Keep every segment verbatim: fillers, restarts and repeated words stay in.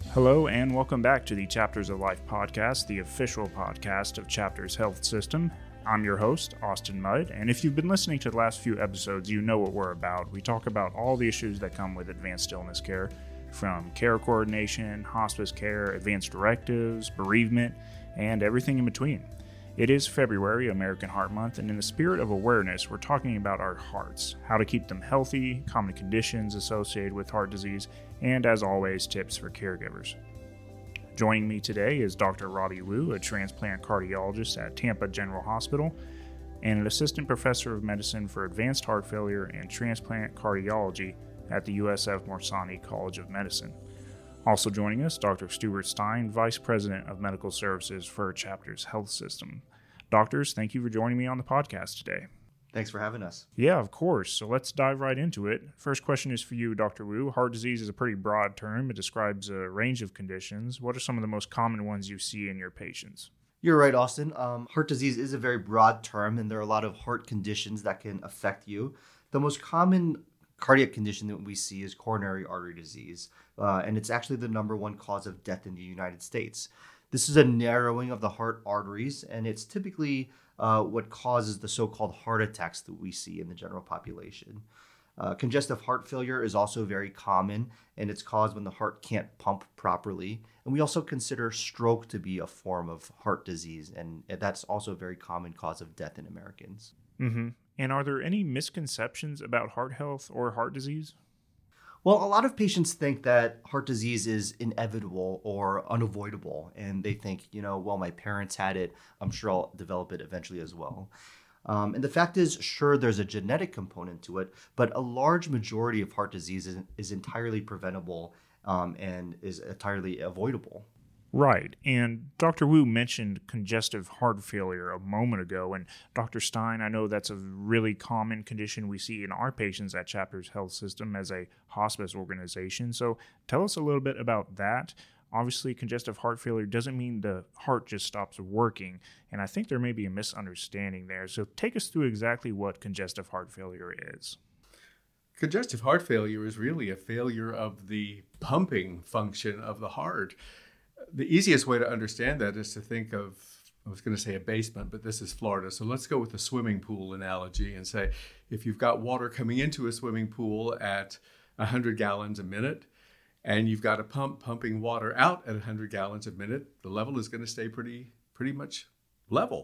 Hello and welcome back to the Chapters of Life podcast, the official podcast of Chapters Health System. I'm your host, Austin Mudd, and if you've been listening to the last few episodes, you know what we're about. We talk about all the issues that come with advanced illness care, from care coordination, hospice care, advanced directives, bereavement, and everything in between. It is February, American Heart Month, and in the spirit of awareness, we're talking about our hearts, how to keep them healthy, common conditions associated with heart disease, and as always, tips for caregivers. Joining me today is Doctor Robbie Wu, a transplant cardiologist at Tampa General Hospital, and an assistant professor of medicine for advanced heart failure and transplant cardiology at the U S F Morsani College of Medicine. Also joining us, Doctor Stuart Stein, Vice President of Medical Services for Chapters Health System. Doctors, thank you for joining me on the podcast today. Thanks for having us. Yeah, of course. So let's dive right into it. First question is for you, Doctor Wu. Heart disease is a pretty broad term. It describes a range of conditions. What are some of the most common ones you see in your patients? You're right, Austin. Um, heart disease is a very broad term, and there are a lot of heart conditions that can affect you. The most common cardiac condition that we see is coronary artery disease, uh, and it's actually the number one cause of death in the United States. This is a narrowing of the heart arteries, and it's typically uh, what causes the so-called heart attacks that we see in the general population. Uh, congestive heart failure is also very common, and it's caused when the heart can't pump properly. And we also consider stroke to be a form of heart disease, and that's also a very common cause of death in Americans. Mm-hmm. And are there any misconceptions about heart health or heart disease? Well, a lot of patients think that heart disease is inevitable or unavoidable, and they think, you know, well, my parents had it, I'm sure I'll develop it eventually as well. Um, and the fact is, sure, there's a genetic component to it, but a large majority of heart disease is, is entirely preventable um, and is entirely avoidable. Right. And Doctor Wu mentioned congestive heart failure a moment ago. And Doctor Stein, I know that's a really common condition we see in our patients at Chapters Health System as a hospice organization. So tell us a little bit about that. Obviously, congestive heart failure doesn't mean the heart just stops working. And I think there may be a misunderstanding there. So take us through exactly what congestive heart failure is. Congestive heart failure is really a failure of the pumping function of the heart. The easiest way to understand that is to think of, I was going to say a basement, but this is Florida. So let's go with the swimming pool analogy and say, if you've got water coming into a swimming pool at one hundred gallons a minute, and you've got a pump pumping water out at one hundred gallons a minute, the level is going to stay pretty, pretty much level.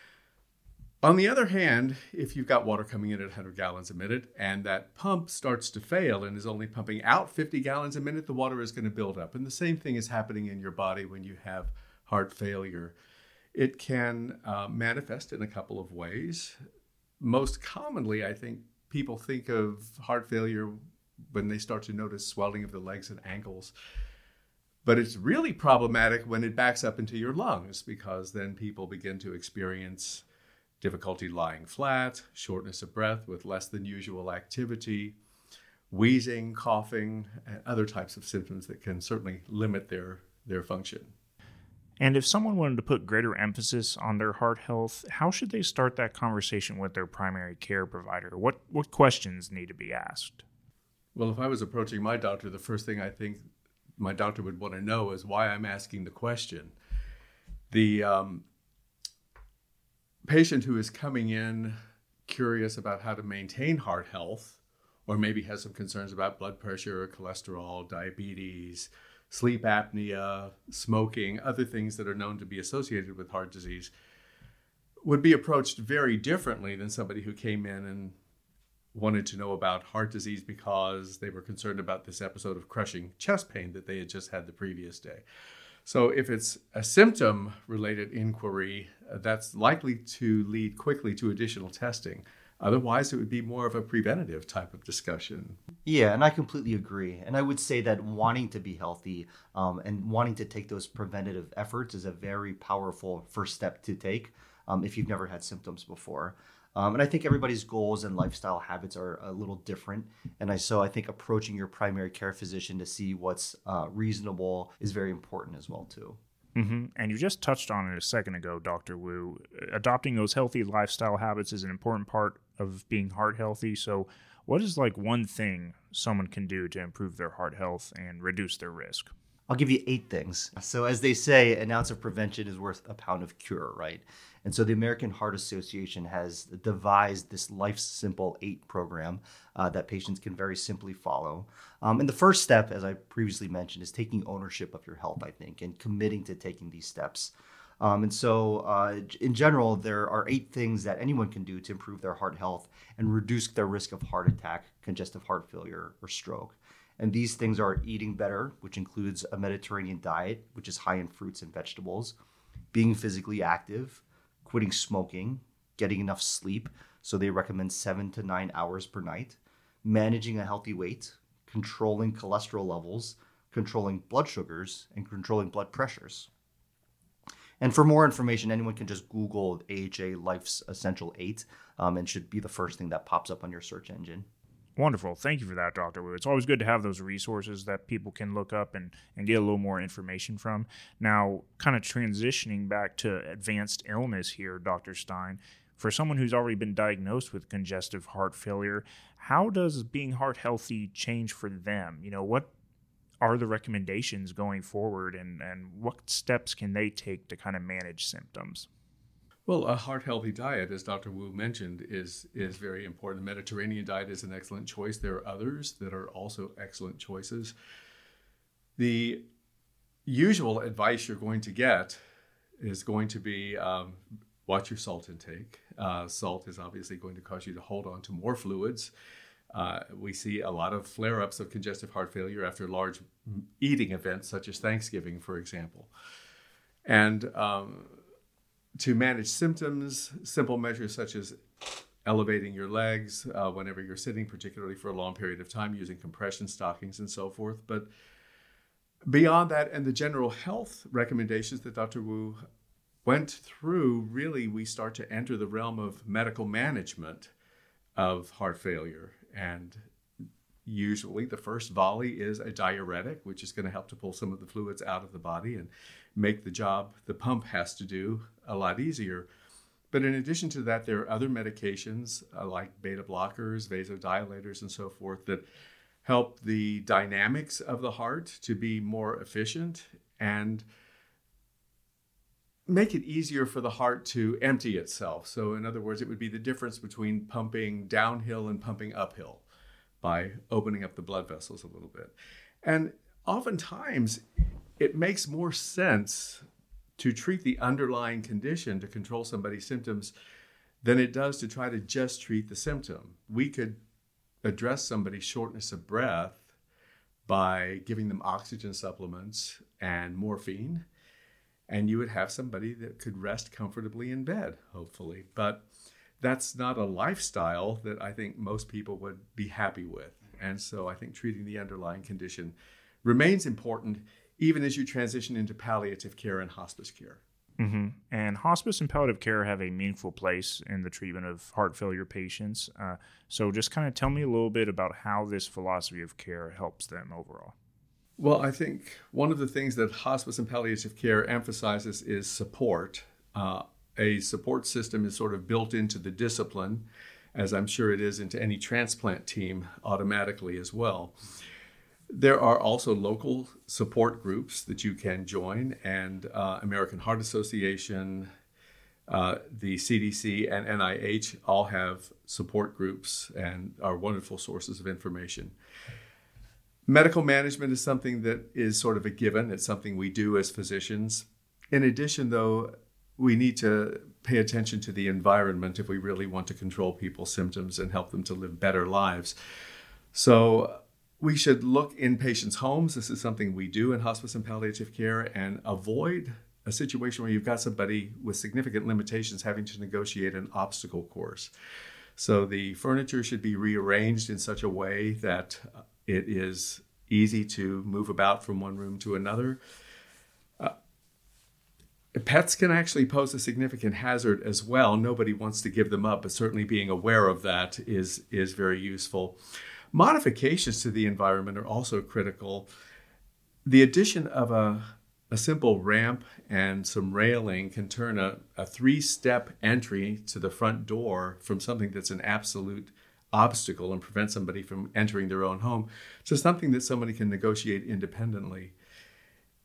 On the other hand, if you've got water coming in at one hundred gallons a minute and that pump starts to fail and is only pumping out fifty gallons a minute, the water is going to build up. And the same thing is happening in your body when you have heart failure. It can uh, manifest in a couple of ways. Most commonly, I think people think of heart failure when they start to notice swelling of the legs and ankles. But it's really problematic when it backs up into your lungs, because then people begin to experience difficulty lying flat, shortness of breath with less than usual activity, wheezing, coughing, and other types of symptoms that can certainly limit their, their function. And if someone wanted to put greater emphasis on their heart health, how should they start that conversation with their primary care provider? What what questions need to be asked? Well, if I was approaching my doctor, the first thing I think my doctor would want to know is why I'm asking the question. The um, patient who is coming in curious about how to maintain heart health, or maybe has some concerns about blood pressure, cholesterol, diabetes, sleep apnea, smoking, other things that are known to be associated with heart disease, would be approached very differently than somebody who came in and wanted to know about heart disease because they were concerned about this episode of crushing chest pain that they had just had the previous day. So if it's a symptom-related inquiry, uh, that's likely to lead quickly to additional testing. Otherwise, it would be more of a preventative type of discussion. Yeah, and I completely agree. And I would say that wanting to be healthy um, and wanting to take those preventative efforts is a very powerful first step to take um, if you've never had symptoms before. Um, and I think everybody's goals and lifestyle habits are a little different. And I so I think approaching your primary care physician to see what's uh, reasonable is very important as well, too. Mm-hmm. And you just touched on it a second ago, Doctor Wu. Adopting those healthy lifestyle habits is an important part of being heart healthy. So what is like one thing someone can do to improve their heart health and reduce their risk? I'll give you eight things. So as they say, an ounce of prevention is worth a pound of cure, right? And so the American Heart Association has devised this Life Simple eight program uh, that patients can very simply follow. Um, and the first step, as I previously mentioned, is taking ownership of your health, I think, and committing to taking these steps. Um, and so uh, in general, there are eight things that anyone can do to improve their heart health and reduce their risk of heart attack, congestive heart failure, or stroke. And these things are eating better, which includes a Mediterranean diet, which is high in fruits and vegetables, being physically active, quitting smoking, getting enough sleep, so they recommend seven to nine hours per night, managing a healthy weight, controlling cholesterol levels, controlling blood sugars, and controlling blood pressures. And for more information, anyone can just Google A H A Life's Essential eight, um, and should be the first thing that pops up on your search engine. Wonderful. Thank you for that, Doctor Wu. It's always good to have those resources that people can look up and, and get a little more information from. Now, kind of transitioning back to advanced illness here, Doctor Stein, for someone who's already been diagnosed with congestive heart failure, how does being heart healthy change for them? You know, what are the recommendations going forward, and, and what steps can they take to kind of manage symptoms? Well, a heart-healthy diet, as Doctor Wu mentioned, is is very important. The Mediterranean diet is an excellent choice. There are others that are also excellent choices. The usual advice you're going to get is going to be um, watch your salt intake. Uh, salt is obviously going to cause you to hold on to more fluids. Uh, we see a lot of flare-ups of congestive heart failure after large eating events, such as Thanksgiving, for example. And um, to manage symptoms, simple measures such as elevating your legs uh, whenever you're sitting, particularly for a long period of time, using compression stockings and so forth. But beyond that, and the general health recommendations that Doctor Wu went through, really we start to enter the realm of medical management of heart failure. And usually the first volley is a diuretic, which is going to help to pull some of the fluids out of the body and make the job the pump has to do a lot easier. But in addition to that, there are other medications uh, like beta blockers, vasodilators, and so forth that help the dynamics of the heart to be more efficient and make it easier for the heart to empty itself. So in other words, it would be the difference between pumping downhill and pumping uphill by opening up the blood vessels a little bit. And oftentimes, it makes more sense to treat the underlying condition to control somebody's symptoms than it does to try to just treat the symptom. We could address somebody's shortness of breath by giving them oxygen supplements and morphine, and you would have somebody that could rest comfortably in bed, hopefully. But that's not a lifestyle that I think most people would be happy with. And so I think treating the underlying condition remains important, even as you transition into palliative care and hospice care. Mm-hmm. And hospice and palliative care have a meaningful place in the treatment of heart failure patients. Uh, so just kind of tell me a little bit about how this philosophy of care helps them overall. Well, I think one of the things that hospice and palliative care emphasizes is support. Uh, a support system is sort of built into the discipline, as I'm sure it is into any transplant team automatically as well. There are also local support groups that you can join, and uh, American Heart Association, uh, the C D C, and N I H all have support groups and are wonderful sources of information. Medical management is something that is sort of a given. It's something we do as physicians. In addition, though, we need to pay attention to the environment if we really want to control people's symptoms and help them to live better lives. So we should look in patients' homes. This is something we do in hospice and palliative care, and avoid a situation where you've got somebody with significant limitations having to negotiate an obstacle course. So the furniture should be rearranged in such a way that it is easy to move about from one room to another. Uh, pets can actually pose a significant hazard as well. Nobody wants to give them up, but certainly being aware of that is, is very useful. Modifications to the environment are also critical. The addition of a, a simple ramp and some railing can turn a, a three-step entry to the front door from something that's an absolute obstacle and prevent somebody from entering their own home to something that somebody can negotiate independently.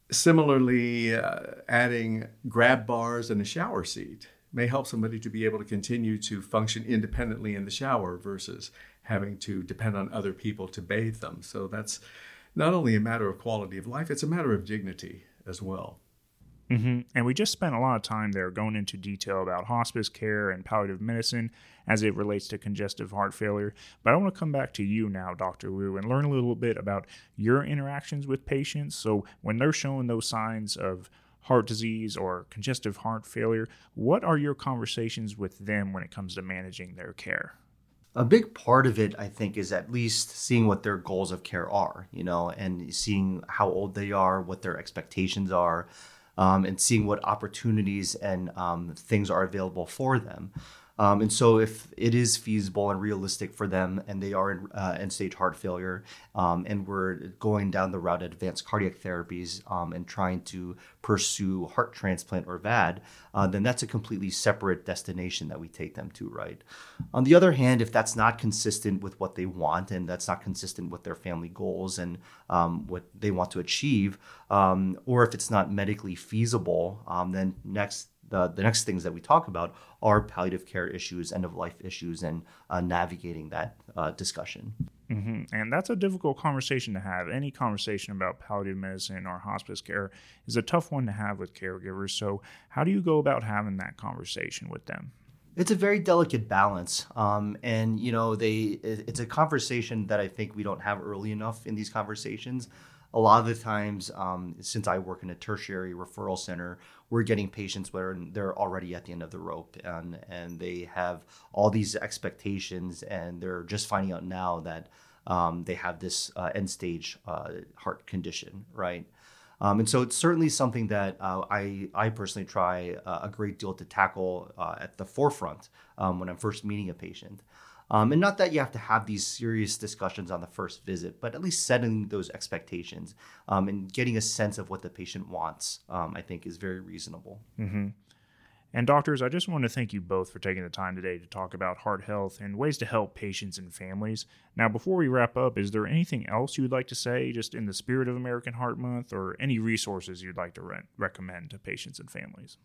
Similarly, uh, adding grab bars and a shower seat may help somebody to be able to continue to function independently in the shower versus having to depend on other people to bathe them. So that's not only a matter of quality of life, it's a matter of dignity as well. Mm-hmm. And we just spent a lot of time there going into detail about hospice care and palliative medicine as it relates to congestive heart failure. But I want to come back to you now, Doctor Wu, and learn a little bit about your interactions with patients. So when they're showing those signs of heart disease or congestive heart failure, what are your conversations with them when it comes to managing their care? A big part of it, I think, is at least seeing what their goals of care are, you know, and seeing how old they are, what their expectations are, um, and seeing what opportunities and um, things are available for them. Um, and so if it is feasible and realistic for them and they are in uh, end-stage heart failure um, and we're going down the route of advanced cardiac therapies um, and trying to pursue heart transplant or V A D, uh, then that's a completely separate destination that we take them to, right? On the other hand, if that's not consistent with what they want and that's not consistent with their family goals and um, what they want to achieve, um, or if it's not medically feasible, um, then next The, the next things that we talk about are palliative care issues, end-of-life issues, and uh, navigating that uh, discussion. Mm-hmm. And that's a difficult conversation to have. Any conversation about palliative medicine or hospice care is a tough one to have with caregivers. So how do you go about having that conversation with them? It's a very delicate balance. Um, and, you know, they it's a conversation that I think we don't have early enough in these conversations. A lot of the times, um, since I work in a tertiary referral center, we're getting patients where they're already at the end of the rope and, and they have all these expectations and they're just finding out now that um, they have this uh, end stage uh, heart condition, right? Um, and so it's certainly something that uh, I, I personally try uh, a great deal to tackle uh, at the forefront um, when I'm first meeting a patient. Um, and not that you have to have these serious discussions on the first visit, but at least setting those expectations um, and getting a sense of what the patient wants, um, I think is very reasonable. Mm-hmm. And doctors, I just want to thank you both for taking the time today to talk about heart health and ways to help patients and families. Now, before we wrap up, is there anything else you would like to say just in the spirit of American Heart Month or any resources you'd like to re- recommend to patients and families?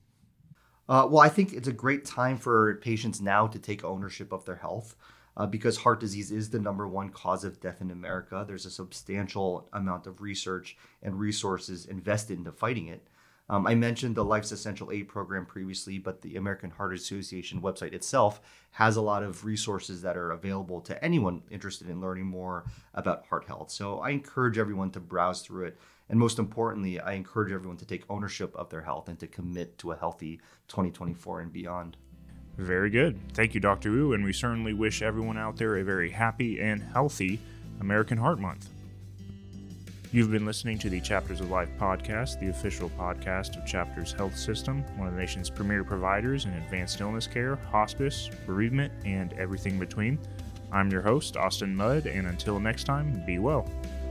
Uh, well, I think it's a great time for patients now to take ownership of their health uh, because heart disease is the number one cause of death in America. There's a substantial amount of research and resources invested into fighting it. Um, I mentioned the Life's Essential Aid program previously, but the American Heart Association website itself has a lot of resources that are available to anyone interested in learning more about heart health. So I encourage everyone to browse through it. And most importantly, I encourage everyone to take ownership of their health and to commit to a healthy twenty twenty-four and beyond. Very good. Thank you, Doctor Wu, and we certainly wish everyone out there a very happy and healthy American Heart Month. You've been listening to the Chapters of Life podcast, the official podcast of Chapters Health System, one of the nation's premier providers in advanced illness care, hospice, bereavement, and everything between. I'm your host, Austin Mudd, and until next time, be well.